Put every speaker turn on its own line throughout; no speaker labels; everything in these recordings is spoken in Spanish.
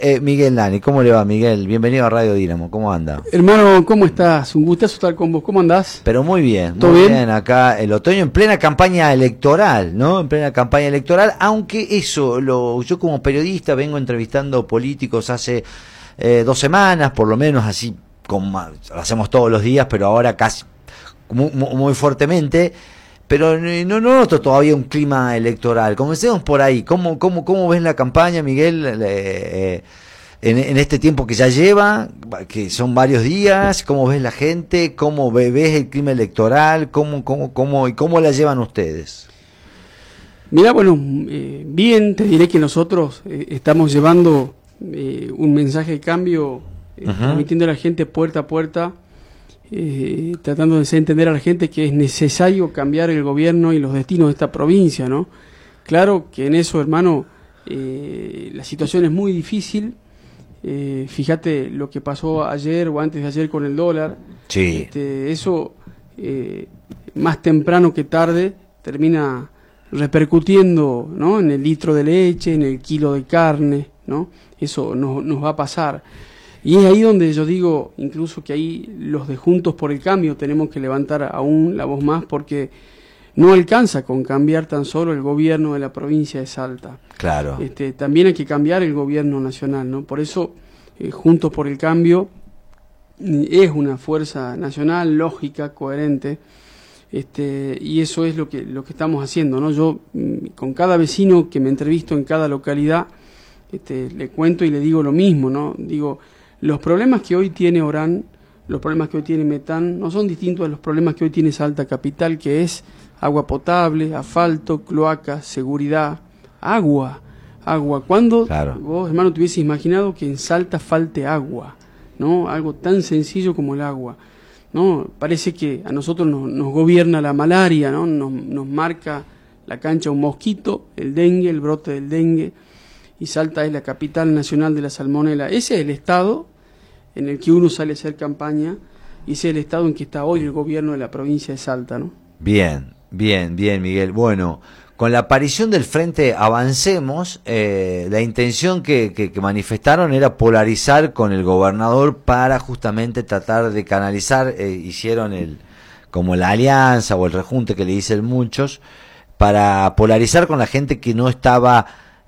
Miguel Nani. ¿Cómo le va, Miguel? Bienvenido a Radio Dínamo. ¿Cómo anda?
Hermano, ¿cómo estás? Un gustazo estar con vos. ¿Cómo andás?
Pero muy bien,
¿Todo
muy
bien?
bien. Acá el otoño en plena campaña electoral, ¿no? En plena campaña electoral, aunque yo como periodista vengo entrevistando políticos hace 2 semanas, por lo menos, así como lo hacemos todos los días, pero ahora casi muy fuertemente. Pero no noto todavía un clima electoral. Comencemos por ahí. ¿Cómo ves la campaña, Miguel, en este tiempo que ya lleva, que son varios días? ¿Cómo ves la gente? ¿Cómo ves el clima electoral? ¿Cómo la llevan ustedes?
Mirá, bueno, bien, te diré que nosotros estamos llevando un mensaje de cambio, transmitiendo a la gente puerta a puerta, tratando de hacer entender a la gente que es necesario cambiar el gobierno y los destinos de esta provincia, ¿no? Claro que en eso, hermano, la situación es muy difícil. Fíjate lo que pasó ayer o antes de ayer con el dólar.
Sí.
Eso, más temprano que tarde, termina repercutiendo, ¿no?, en el litro de leche, en el kilo de carne, ¿no? Eso nos va a pasar. Y es ahí donde yo digo, incluso que ahí los de Juntos por el Cambio tenemos que levantar aún la voz más, porque no alcanza con cambiar tan solo el gobierno de la provincia de Salta.
Claro.
También hay que cambiar el gobierno nacional, ¿no? Por eso, Juntos por el Cambio es una fuerza nacional, lógica, coherente, y eso es lo que estamos haciendo, ¿no? Yo, con cada vecino que me entrevisto en cada localidad, le cuento y le digo lo mismo, ¿no? Digo, los problemas que hoy tiene Orán, los problemas que hoy tiene Metán, no son distintos a los problemas que hoy tiene Salta Capital, que es agua potable, asfalto, cloacas, seguridad, agua. ¿Cuándo vos, hermano, te hubieses imaginado que en Salta falte agua, ¿no? Algo tan sencillo como el agua, ¿no? Parece que a nosotros nos gobierna la malaria, ¿no? Nos marca la cancha un mosquito, el dengue, el brote del dengue, y Salta es la capital nacional de la salmonela. Ese es el estado en el que uno sale a hacer campaña, y ese es el estado en que está hoy el gobierno de la provincia de Salta, ¿no?
Bien, Miguel. Bueno, con la aparición del Frente Avancemos, la intención que manifestaron era polarizar con el gobernador para justamente tratar de canalizar, hicieron como la alianza o el rejunte que le dicen muchos, para polarizar con la gente que no estaba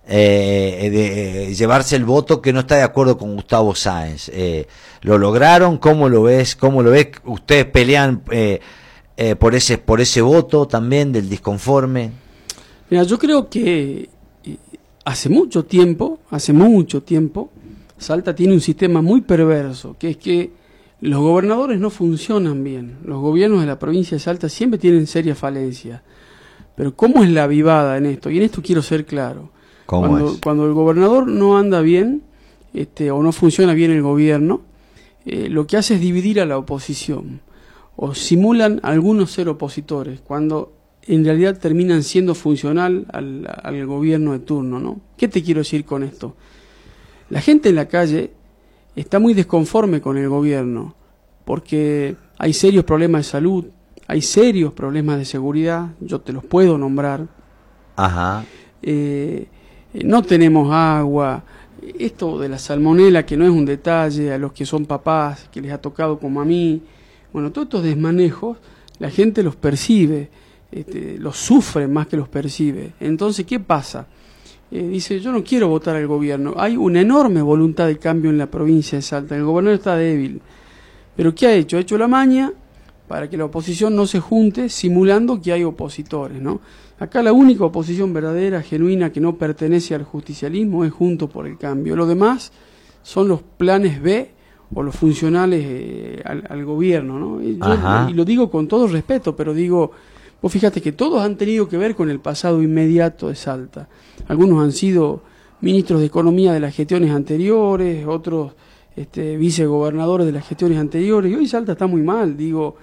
de llevarse el voto, que no está de acuerdo con Gustavo Sáenz. ¿Lo lograron? ¿Cómo lo ves? ¿Ustedes pelean por ese voto también del disconforme?
Mira, yo creo que hace mucho tiempo, Salta tiene un sistema muy perverso, que es que los gobernadores no funcionan bien. Los gobiernos de la provincia de Salta siempre tienen serias falencias. Pero ¿cómo es la avivada en esto? Y en esto quiero ser claro. Cuando el gobernador no anda bien, o no funciona bien el gobierno, lo que hace es dividir a la oposición, o simulan algunos ser opositores, cuando en realidad terminan siendo funcional al gobierno de turno, ¿no? ¿Qué te quiero decir con esto? La gente en la calle está muy desconforme con el gobierno, porque hay serios problemas de salud, hay serios problemas de seguridad, yo te los puedo nombrar.
Ajá.
No tenemos agua, esto de la salmonela, que no es un detalle, a los que son papás, que les ha tocado como a mí, bueno, todos estos desmanejos, la gente los percibe, los sufre más que los percibe. Entonces, ¿qué pasa? Dice, yo no quiero votar al gobierno. Hay una enorme voluntad de cambio en la provincia de Salta, el gobernador está débil, pero ¿qué ha hecho? Ha hecho la maña para que la oposición no se junte, simulando que hay opositores, ¿no? Acá la única oposición verdadera, genuina, que no pertenece al justicialismo es Juntos por el Cambio. Lo demás son los planes B o los funcionales al gobierno, ¿no? Y lo digo con todo respeto, pero digo, vos fíjate que todos han tenido que ver con el pasado inmediato de Salta. Algunos han sido ministros de Economía de las gestiones anteriores, otros vicegobernadores de las gestiones anteriores, y hoy Salta está muy mal, digo,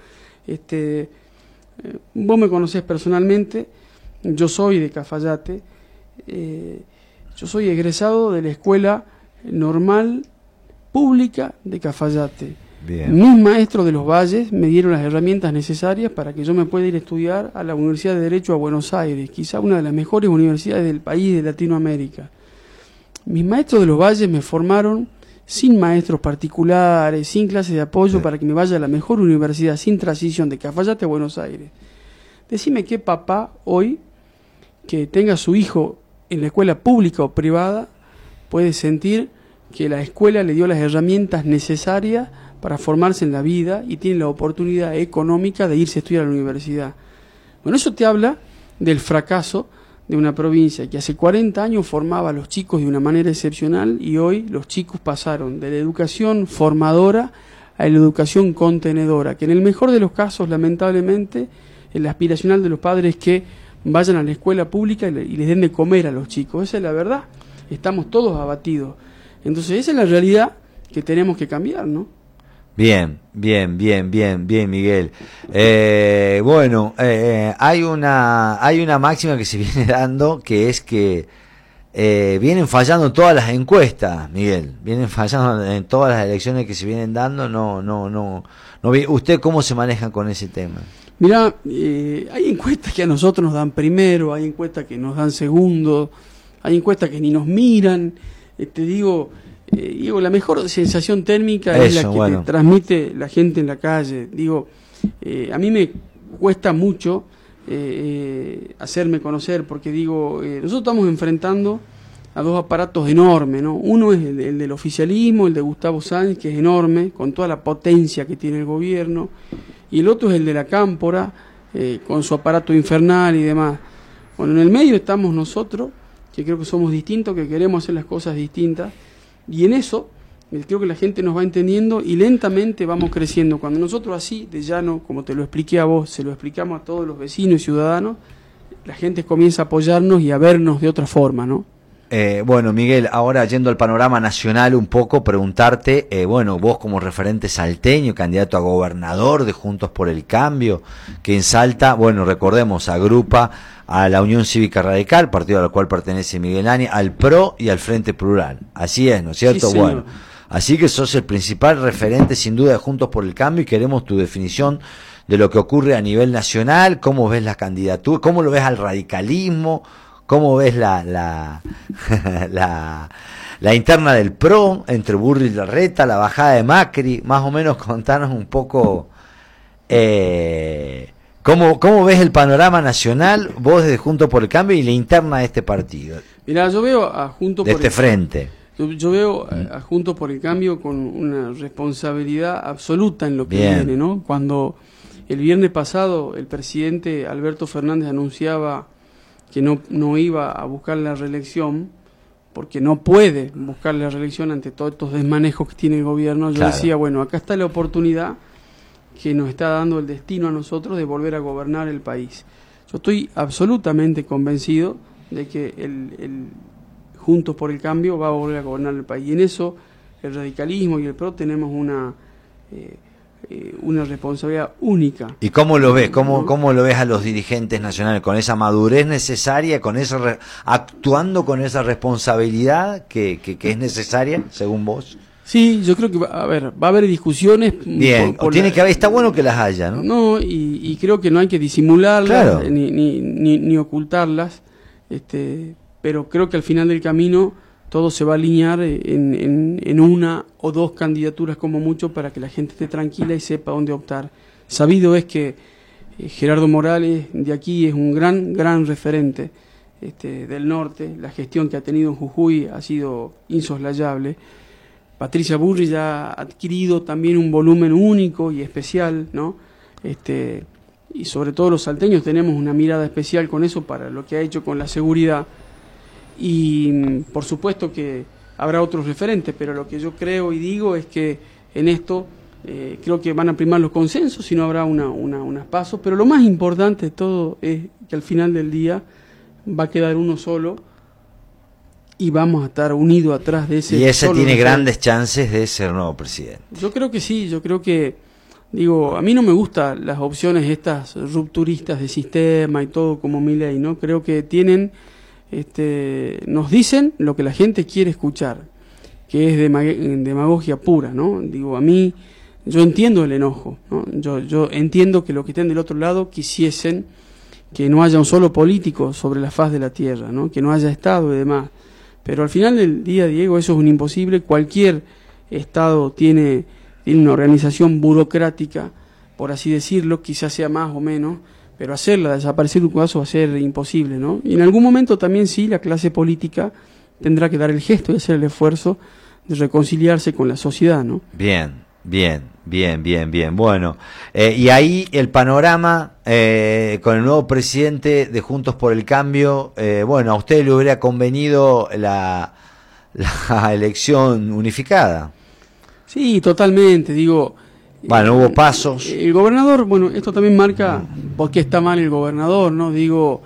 vos me conocés personalmente, yo soy de Cafayate, yo soy egresado de la Escuela Normal Pública de Cafayate.
Bien.
Mis maestros de los Valles me dieron las herramientas necesarias para que yo me pueda ir a estudiar a la Universidad de Derecho a Buenos Aires, quizá una de las mejores universidades del país, de Latinoamérica. mis maestros de los valles me formaron sin maestros particulares, sin clases de apoyo para que me vaya a la mejor universidad, sin transición de Cafayate a Buenos Aires. Decime qué papá hoy, que tenga a su hijo en la escuela pública o privada, puede sentir que la escuela le dio las herramientas necesarias para formarse en la vida y tiene la oportunidad económica de irse a estudiar a la universidad. Bueno, eso te habla del fracaso de una provincia que hace 40 años formaba a los chicos de una manera excepcional y hoy los chicos pasaron de la educación formadora a la educación contenedora, que en el mejor de los casos, lamentablemente, el aspiracional de los padres es que vayan a la escuela pública y les den de comer a los chicos. Esa es la verdad. Estamos todos abatidos. Entonces esa es la realidad que tenemos que cambiar, ¿no?
Bien, Miguel. Bueno, hay una máxima que se viene dando, que es que vienen fallando todas las encuestas, Miguel. Vienen fallando en todas las elecciones que se vienen dando. No. ¿Usted cómo se maneja con ese tema?
Mirá, hay encuestas que a nosotros nos dan primero, hay encuestas que nos dan segundo, hay encuestas que ni nos miran. Digo, la mejor sensación térmica es la que te transmite la gente en la calle. Digo, a mí me cuesta mucho hacerme conocer, porque digo, nosotros estamos enfrentando a dos aparatos enormes, ¿no? Uno es el del oficialismo, el de Gustavo Sáenz, que es enorme, con toda la potencia que tiene el gobierno, y el otro es el de la Cámpora, con su aparato infernal y demás. Bueno, en el medio estamos nosotros, que creo que somos distintos, que queremos hacer las cosas distintas, y en eso creo que la gente nos va entendiendo y lentamente vamos creciendo. Cuando nosotros así, de llano, como te lo expliqué a vos, se lo explicamos a todos los vecinos y ciudadanos, la gente comienza a apoyarnos y a vernos de otra forma, ¿no?
Bueno, Miguel, ahora yendo al panorama nacional un poco, preguntarte, vos como referente salteño, candidato a gobernador de Juntos por el Cambio, que en Salta, recordemos, agrupa a la Unión Cívica Radical, partido al cual pertenece Miguel Ani, al PRO y al Frente Plural. Así es, ¿no es cierto?
Sí,
bueno, así que sos el principal referente sin duda de Juntos por el Cambio y queremos tu definición de lo que ocurre a nivel nacional, cómo ves la candidatura, cómo lo ves al radicalismo, cómo ves la interna del PRO entre Burri y Larreta, la bajada de Macri, más o menos contanos un poco cómo ves el panorama nacional, vos desde Juntos por el Cambio y la interna de este partido.
Mirá, yo veo a Juntos
por el frente.
Yo veo a Juntos por el Cambio con una responsabilidad absoluta en lo que viene, ¿no? Cuando el viernes pasado el presidente Alberto Fernández anunciaba que no iba a buscar la reelección, porque no puede buscar la reelección ante todos estos desmanejos que tiene el gobierno. Yo decía, acá está la oportunidad que nos está dando el destino a nosotros de volver a gobernar el país. Yo estoy absolutamente convencido de que el Juntos por el Cambio va a volver a gobernar el país. Y en eso el radicalismo y el PRO tenemos una responsabilidad única.
¿Y cómo lo ves? ¿Cómo lo ves a los dirigentes nacionales? ¿Con esa madurez necesaria, con esa actuando con esa responsabilidad que es necesaria, según vos?
Sí, yo creo que va a haber discusiones.
Bien, está bueno que las haya, ¿no?
No, y creo que no hay que disimularlas, ni ocultarlas, pero creo que al final del camino todo se va a alinear en una o dos candidaturas como mucho para que la gente esté tranquila y sepa dónde optar. Sabido es que Gerardo Morales de aquí es un gran referente del norte. La gestión que ha tenido en Jujuy ha sido insoslayable. Patricia Burri ya ha adquirido también un volumen único y especial, ¿no? Y sobre todo los salteños tenemos una mirada especial con eso para lo que ha hecho con la seguridad. Y por supuesto que habrá otros referentes, pero lo que yo creo y digo es que en esto creo que van a primar los consensos y no habrá unas pasos, pero lo más importante de todo es que al final del día va a quedar uno solo y vamos a estar unidos atrás de ese.
Y ese tiene grandes chances de ser nuevo presidente.
Yo creo que sí, a mí no me gustan las opciones estas rupturistas de sistema y todo como Milei, ¿no? Creo que nos dicen lo que la gente quiere escuchar, que es demagogia pura, ¿no? Yo entiendo el enojo, ¿no? Yo entiendo que los que estén del otro lado quisiesen que no haya un solo político sobre la faz de la tierra, ¿no? Que no haya Estado y demás. Pero al final del día, Diego, eso es un imposible. Cualquier Estado tiene una organización burocrática, por así decirlo, quizás sea más o menos, pero hacerla desaparecer de un caso va a ser imposible, ¿no? Y en algún momento también sí, la clase política tendrá que dar el gesto y hacer el esfuerzo de reconciliarse con la sociedad, ¿no?
Bien. Bueno, y ahí el panorama con el nuevo presidente de Juntos por el Cambio, bueno, a usted le hubiera convenido la elección unificada.
Sí, totalmente, digo.
Bueno, hubo pasos.
El gobernador, bueno, esto también marca por qué está mal el gobernador, ¿no? Digo,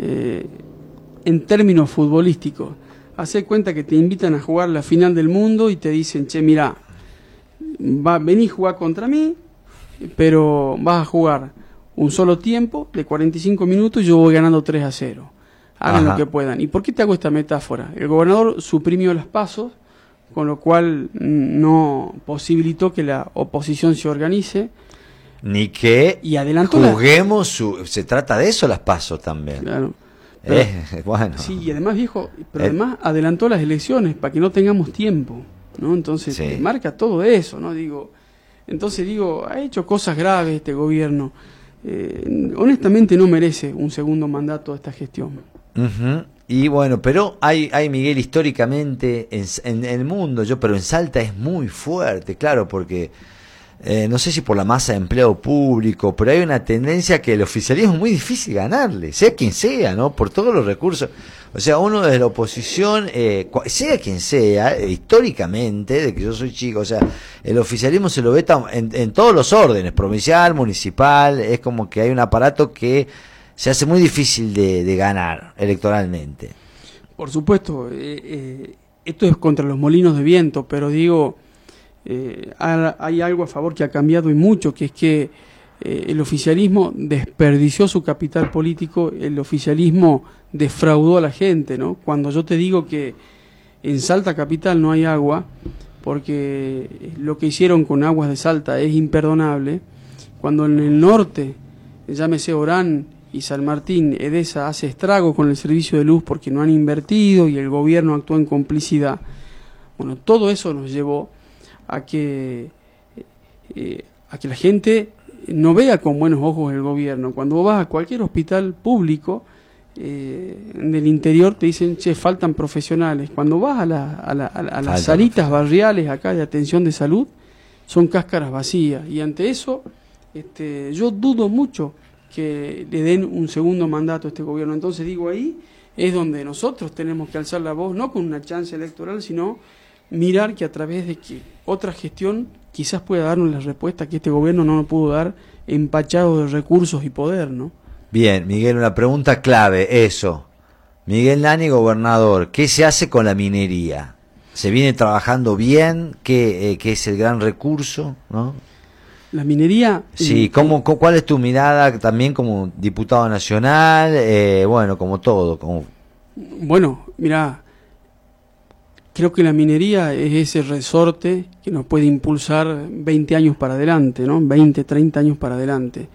en términos futbolísticos, hace cuenta que te invitan a jugar la final del mundo y te dicen, che, mirá, vení a jugar contra mí, pero vas a jugar un solo tiempo de 45 minutos y yo voy ganando 3-0. Hagan lo que puedan. ¿Y por qué te hago esta metáfora? El gobernador suprimió los pasos, con lo cual no posibilitó que la oposición se organice.
Ni que
y adelantó
juguemos se trata de eso, las pasos también.
Claro.
Bueno.
Sí, y además, viejo, pero además adelantó las elecciones para que no tengamos tiempo, ¿no? Entonces,
sí,
marca todo eso, ¿no? Entonces ha hecho cosas graves este gobierno. Honestamente no merece un segundo mandato de esta gestión.
Uh-huh. Y bueno, pero hay Miguel, históricamente en el mundo, pero en Salta es muy fuerte, claro, porque no sé si por la masa de empleo público, pero hay una tendencia que el oficialismo es muy difícil ganarle, sea quien sea, ¿no? Por todos los recursos. O sea, uno desde la oposición, sea quien sea, históricamente, de que yo soy chico, o sea, el oficialismo se lo ve en todos los órdenes, provincial, municipal, es como que hay un aparato que se hace muy difícil de ganar electoralmente.
Por supuesto, esto es contra los molinos de viento, pero hay algo a favor que ha cambiado y mucho, que es que el oficialismo desperdició su capital político, el oficialismo defraudó a la gente, ¿no? Cuando yo te digo que en Salta capital no hay agua, porque lo que hicieron con Aguas de Salta es imperdonable, cuando en el norte, llámese Orán y San Martín, Edesa hace estrago con el servicio de luz porque no han invertido y el gobierno actuó en complicidad. Bueno, todo eso nos llevó a que la gente no vea con buenos ojos el gobierno. Cuando vos vas a cualquier hospital público del interior te dicen, che, faltan profesionales. Cuando vas a las salitas barriales acá de atención de salud, son cáscaras vacías. Y ante eso, yo dudo mucho que le den un segundo mandato a este gobierno. Entonces ahí es donde nosotros tenemos que alzar la voz, no con una chance electoral, sino mirar que a través de que otra gestión quizás pueda darnos la respuesta que este gobierno no nos pudo dar, empachado de recursos y poder, ¿no? Bien,
Miguel, una pregunta clave, eso. Miguel Nani, gobernador, ¿qué se hace con la minería? ¿Se viene trabajando bien? ¿Qué es el gran recurso, no?
La minería...
Sí, ¿cuál es tu mirada también como diputado nacional? Como todo.
Bueno, mirá, creo que la minería es ese resorte que nos puede impulsar 20 años para adelante, ¿no? 20, 30 años para adelante.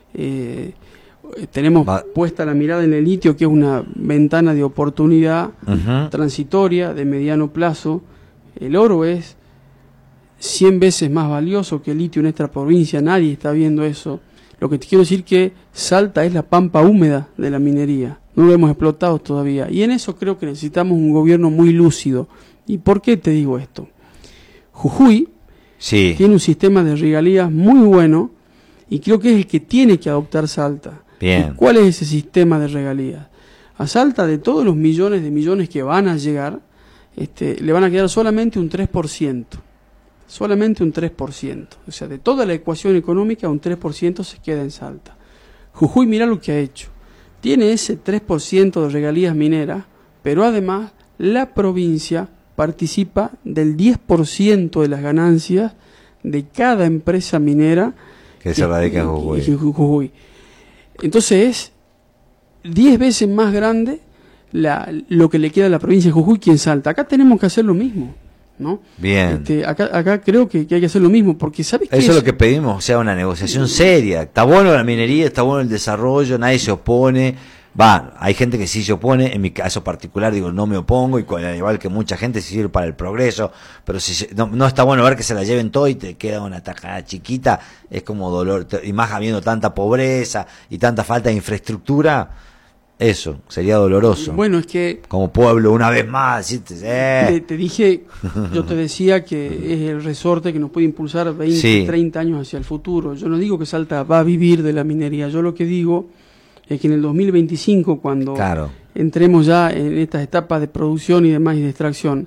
Tenemos puesta la mirada en el litio, que es una ventana de oportunidad transitoria, de mediano plazo. El oro es 100 veces más valioso que el litio en esta provincia, nadie está viendo eso. Lo que te quiero decir que Salta es la pampa húmeda de la minería, no lo hemos explotado todavía, y en eso creo que necesitamos un gobierno muy lúcido. ¿Y por qué te digo esto? Jujuy tiene un sistema de regalías muy bueno, y creo que es el que tiene que adoptar Salta.
Bien.
¿Y cuál es ese sistema de regalías? A Salta, de todos los millones de millones que van a llegar, le van a quedar solamente un 3%. Solamente un 3%. O sea, de toda la ecuación económica, un 3% se queda en Salta. Jujuy, mira lo que ha hecho. Tiene ese 3% de regalías mineras, pero además la provincia participa del 10% de las ganancias de cada empresa minera
que se radica en
Jujuy. Entonces es 10 veces más grande lo que le queda a la provincia de Jujuy que en Salta. Acá tenemos que hacer lo mismo, ¿no?
Bien.
Acá creo que hay que hacer lo mismo, porque ¿sabes qué?
Eso es lo que pedimos, o sea, una negociación seria. Está bueno la minería, está bueno el desarrollo, nadie se opone, Hay gente que sí se opone, en mi caso particular digo no me opongo, y al igual que mucha gente se sirve para el progreso, pero si no está bueno ver que se la lleven todo y te queda una tajada chiquita, es como dolor, y más habiendo tanta pobreza y tanta falta de infraestructura, eso sería doloroso.
Bueno, es que
como pueblo una vez más,
te dije, yo te decía que es el resorte que nos puede impulsar 20, sí, 30 años hacia el futuro. Yo no digo que Salta va a vivir de la minería, yo lo que digo es que en el 2025, cuando entremos ya en estas etapas de producción y demás y de extracción,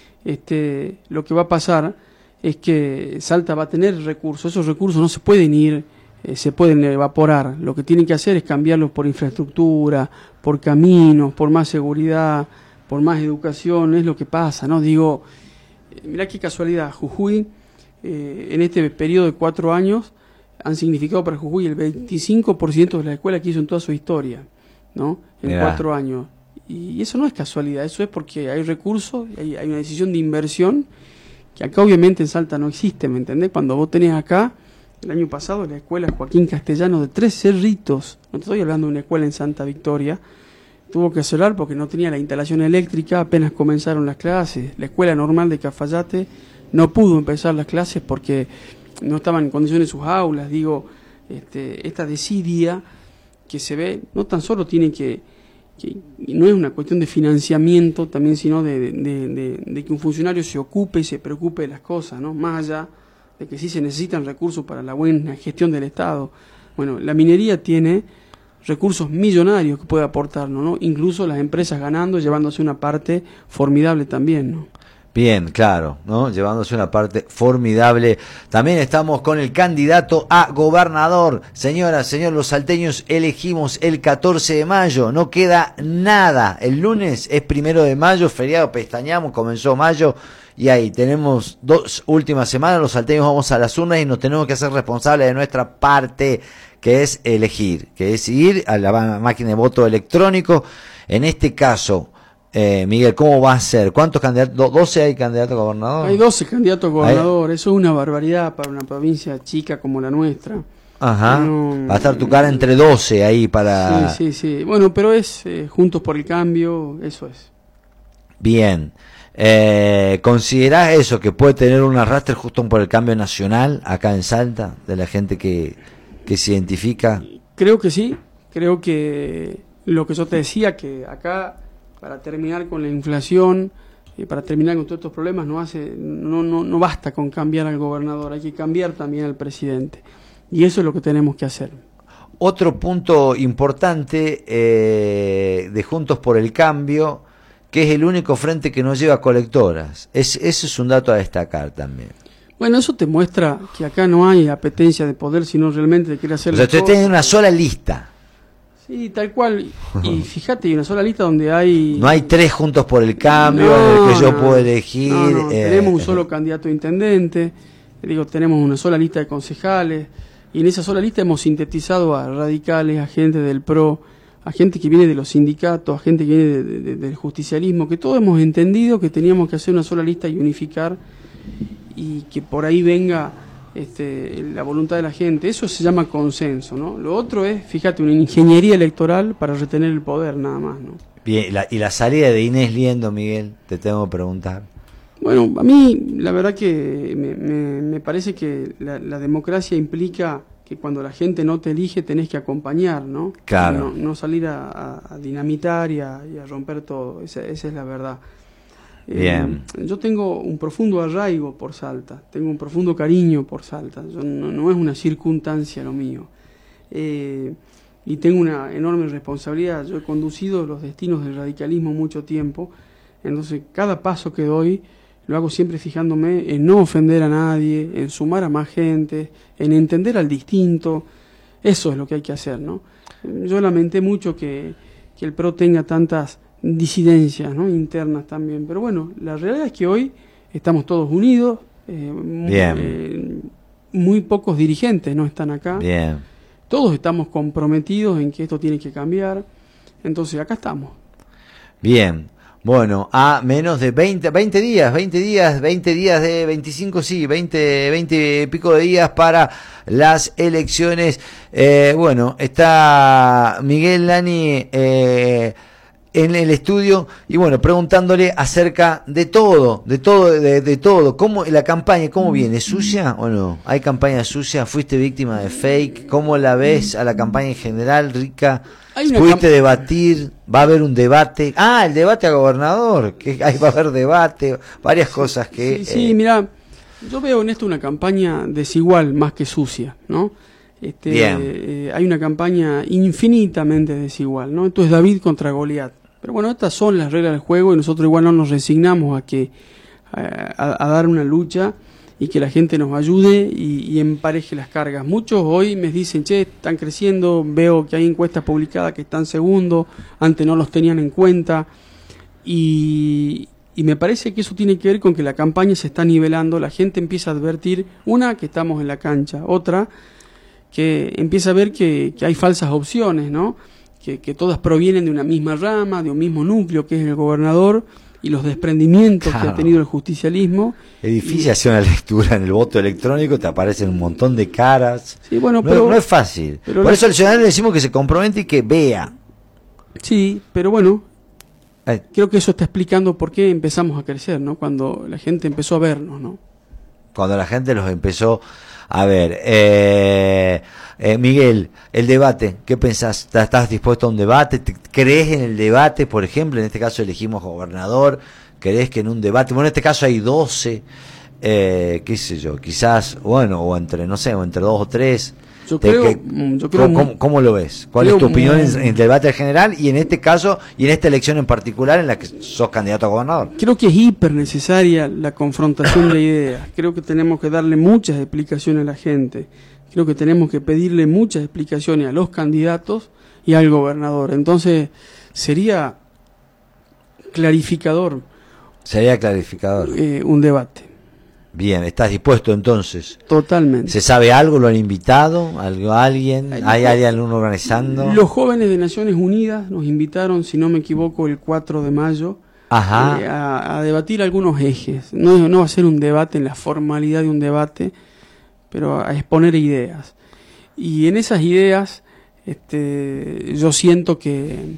lo que va a pasar es que Salta va a tener recursos. Esos recursos no se pueden ir, se pueden evaporar. Lo que tienen que hacer es cambiarlos por infraestructura, por caminos, por más seguridad, por más educación. Es lo que pasa, ¿no? Digo, mirá qué casualidad, Jujuy, en este periodo de 4 años, han significado para Jujuy el 25% de la escuela que hizo en toda su historia, ¿no? En 4 años. Y eso no es casualidad, eso es porque hay recursos, hay una decisión de inversión que acá obviamente en Salta no existe, ¿me entendés? Cuando vos tenés acá, el año pasado, la escuela Joaquín Castellano de 3 cerritos, no te estoy hablando de una escuela en Santa Victoria, tuvo que cerrar porque no tenía la instalación eléctrica, apenas comenzaron las clases. La escuela normal de Cafayate no pudo empezar las clases porque no estaban en condiciones sus aulas. Digo, esta desidia que se ve, no tan solo tiene que no es una cuestión de financiamiento también, sino de que un funcionario se ocupe y se preocupe de las cosas, ¿no? Más allá de que sí se necesitan recursos para la buena gestión del Estado. Bueno, la minería tiene recursos millonarios que puede aportarnos, ¿no? Incluso las empresas ganando, llevándose una parte formidable también, ¿no?
Bien, claro, ¿no? Llevándose una parte formidable. También estamos con el candidato a gobernador. Señoras, señores, los salteños elegimos el 14 de mayo. No queda nada. El lunes es 1 de mayo, feriado, pestañamos, comenzó mayo. Y ahí tenemos 2 últimas semanas. Los salteños vamos a las urnas y nos tenemos que hacer responsables de nuestra parte, que es elegir, que es ir a la máquina de voto electrónico. En este caso, Miguel, ¿cómo va a ser? ¿Cuántos candidatos? ¿12 hay candidatos a gobernador?
Hay 12 candidatos a gobernador. Eso es una barbaridad para una provincia chica como la nuestra.
Ajá. Va a estar tu cara entre 12 ahí para...
Sí. Bueno, pero es Juntos por el Cambio, eso es.
Bien. ¿Considerás eso, que puede tener un arrastre justo por el cambio nacional acá en Salta, de la gente que se identifica?
Creo que sí. Creo que lo que yo te decía, que acá, para terminar con la inflación, para terminar con todos estos problemas, no basta con cambiar al gobernador, hay que cambiar también al presidente. Y eso es lo que tenemos que hacer.
Otro punto importante de Juntos por el Cambio, que es el único frente que no lleva colectoras. Ese es un dato a destacar también.
Bueno, eso te muestra que acá no hay apetencia de poder, sino realmente de querer hacer las cosas.
Usted tiene una sola lista.
Sí, tal cual. Y fíjate, hay una sola lista donde hay...
No hay 3 Juntos por el Cambio en el que yo puedo elegir.
No, tenemos un solo candidato a intendente, tenemos una sola lista de concejales, y en esa sola lista hemos sintetizado a radicales, a gente del PRO, a gente que viene de los sindicatos, a gente que viene del justicialismo, que todos hemos entendido que teníamos que hacer una sola lista y unificar, y que por ahí venga la voluntad de la gente. Eso se llama consenso, ¿no? Lo otro es, fíjate, una ingeniería electoral para retener el poder, nada más, ¿no?
Bien, y la salida de Inés Liendo, Miguel, te tengo que preguntar.
Bueno, a mí la verdad que me parece que la democracia implica que cuando la gente no te elige tenés que acompañar, ¿no?
Claro.
No salir a dinamitar y a romper todo. Esa es la verdad.
Bien.
Yo tengo un profundo arraigo por Salta, tengo un profundo cariño por Salta. No es una circunstancia lo mío. Y tengo una enorme responsabilidad. Yo he conducido los destinos del radicalismo mucho tiempo, entonces cada paso que doy lo hago siempre fijándome en no ofender a nadie, en sumar a más gente, en entender al distinto. Eso es lo que hay que hacer, ¿no? Yo lamenté mucho que el PRO tenga tantas disidencias, ¿no? Internas también, pero bueno, la realidad es que hoy estamos todos unidos. Muy pocos dirigentes no están acá.
Bien.
Todos estamos comprometidos en que esto tiene que cambiar. Entonces acá estamos.
Bien. Bueno, a menos de 20 días de 25, sí, 20 y pico de días para las elecciones. Bueno, está Miguel Lani en el estudio y bueno, preguntándole acerca de todo, cómo la campaña, cómo viene, sucia o no, hay campaña sucia, fuiste víctima de fake, cómo la ves a la campaña en general, Rica, pudiste debatir, va a haber un debate, el debate a gobernador, que ahí va a haber debate, varias cosas que...
Sí, mira, yo veo en esto una campaña desigual más que sucia, ¿no? Hay una campaña infinitamente desigual, ¿no? Esto es David contra Goliat. Pero bueno, estas son las reglas del juego y nosotros igual no nos resignamos a dar una lucha y que la gente nos ayude y empareje las cargas. Muchos hoy me dicen, che, están creciendo, veo que hay encuestas publicadas que están segundos, antes no los tenían en cuenta y me parece que eso tiene que ver con que la campaña se está nivelando, la gente empieza a advertir, una, que estamos en la cancha, otra, que empieza a ver que hay falsas opciones, ¿no? Que todas provienen de una misma rama, de un mismo núcleo que es el gobernador y los desprendimientos que ha tenido el justicialismo.
Es difícil hacer una lectura en el voto electrónico, te aparecen un montón de caras.
Sí, bueno,
no es fácil. Por eso al ciudadano le decimos que se compromete y que vea.
Sí, pero bueno, creo que eso está explicando por qué empezamos a crecer, ¿no? Cuando la gente empezó a vernos, ¿no?
Cuando la gente los empezó a ver. Miguel, el debate, ¿qué pensás? ¿Estás dispuesto a un debate? ¿Crees en el debate? Por ejemplo, en este caso elegimos gobernador. ¿Crees que en un debate? Bueno, en este caso hay 12, qué sé yo, quizás, bueno, o entre 2 o 3.
Yo creo
¿Cómo lo ves? ¿Cuál es tu opinión en el debate en general y en este caso y en esta elección en particular en la que sos candidato a gobernador?
Creo que es hiper necesaria la confrontación de ideas. Creo que tenemos que darle muchas explicaciones a la gente. Creo que tenemos que pedirle muchas explicaciones a los candidatos y al gobernador. Entonces, sería clarificador. Un debate.
Bien, ¿estás dispuesto entonces?
Totalmente.
¿Se sabe algo? ¿Lo han invitado? ¿Alguien? ¿Hay alguien organizando?
Los jóvenes de Naciones Unidas nos invitaron, si no me equivoco, el 4 de mayo a debatir algunos ejes. No va a ser un debate en la formalidad de un debate, pero a exponer ideas. Y en esas ideas yo siento que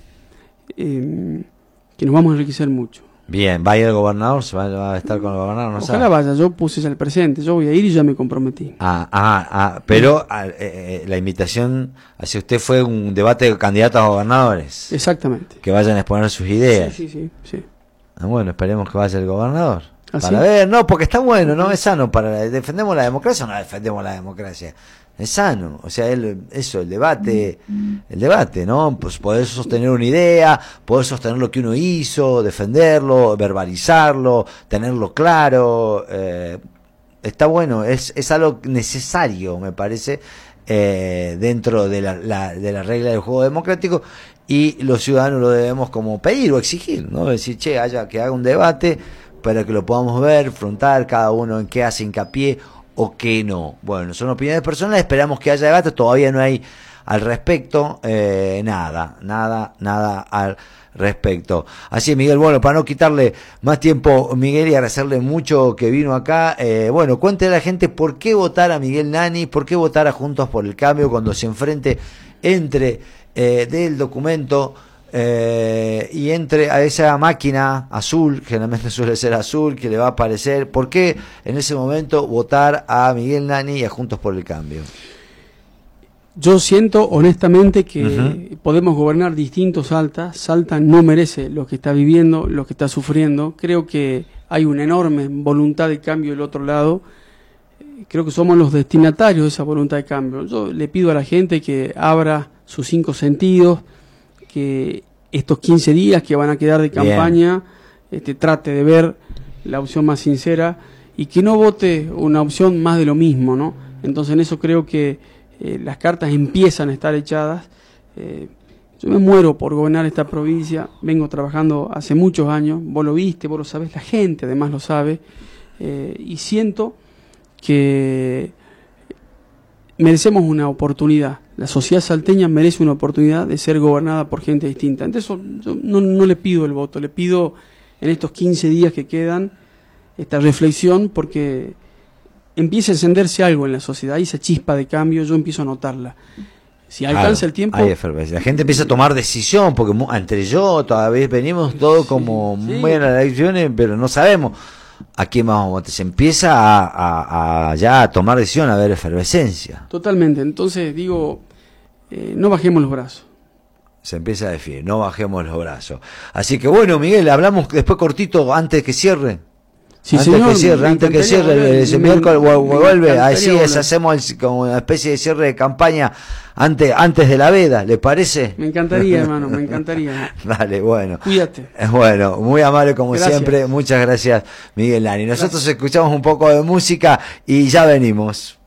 nos vamos a enriquecer mucho.
Bien, ¿va a ir el gobernador? ¿Va a estar con el gobernador? No
Ojalá vaya, yo puse ya el presente, yo voy a ir y ya me comprometí.
Pero la invitación hacia usted fue un debate de candidatos a gobernadores.
Exactamente.
Que vayan a exponer sus ideas.
Sí.
Bueno, esperemos que vaya el gobernador.
¿Ah,
para ver, no, porque está bueno, ¿no? Es sano. ¿Defendemos la democracia o no defendemos la democracia? Es sano, o sea, el debate, ¿no? Pues poder sostener una idea, poder sostener lo que uno hizo, defenderlo, verbalizarlo, tenerlo claro, está bueno, es algo necesario, me parece, dentro de la regla del juego democrático, y los ciudadanos lo debemos como pedir o exigir, ¿no? Decir, que haga un debate para que lo podamos ver, frontal, cada uno en qué hace hincapié o que no. Bueno, son opiniones personales, esperamos que haya debate, todavía no hay al respecto, nada al respecto. Así es, Miguel, bueno, para no quitarle más tiempo, Miguel, y agradecerle mucho que vino acá, bueno, cuéntele a la gente por qué votar a Miguel Lani, por qué votar a Juntos por el Cambio cuando se enfrente entre del documento y entre a esa máquina azul, generalmente suele ser azul, que le va a aparecer. ¿Por qué en ese momento votar a Miguel Lani y a Juntos por el Cambio?
Yo siento honestamente que podemos gobernar distintos Salta. Salta no merece lo que está viviendo, lo que está sufriendo. Creo que hay una enorme voluntad de cambio del otro lado. Creo que somos los destinatarios de esa voluntad de cambio. Yo le pido a la gente que abra sus 5 sentidos, que estos 15 días que van a quedar de campaña trate de ver la opción más sincera y que no vote una opción más de lo mismo, ¿no? Entonces en eso creo que las cartas empiezan a estar echadas. Yo me muero por gobernar esta provincia, vengo trabajando hace muchos años, vos lo viste, vos lo sabés, la gente además lo sabe, y siento que merecemos una oportunidad. La sociedad salteña merece una oportunidad de ser gobernada por gente distinta. Entonces yo no le pido el voto, le pido en estos 15 días que quedan esta reflexión, porque empieza a encenderse algo en la sociedad, y esa chispa de cambio yo empiezo a notarla. Si alcanza el tiempo...
Hay efervescencia. La gente empieza a tomar decisión, porque entre yo todavía venimos todos como muy en las elecciones, pero no sabemos a quién vamos a votar. Se empieza a ya a tomar decisión, a ver efervescencia.
Totalmente. Entonces digo, no bajemos los brazos.
Se empieza a definir, no bajemos los brazos. Así que bueno, Miguel, hablamos después cortito antes que cierre.
Sí,
antes
señor,
que cierre, ese miércoles vuelve, así
volver.
hacemos como una especie de cierre de campaña antes de la veda, ¿le parece?
Me encantaría, hermano, me encantaría.
Dale, bueno.
Cuídate.
Bueno, muy amable como
Gracias.
siempre, muchas gracias, Miguel Lani. Nosotros escuchamos un poco de música y ya venimos.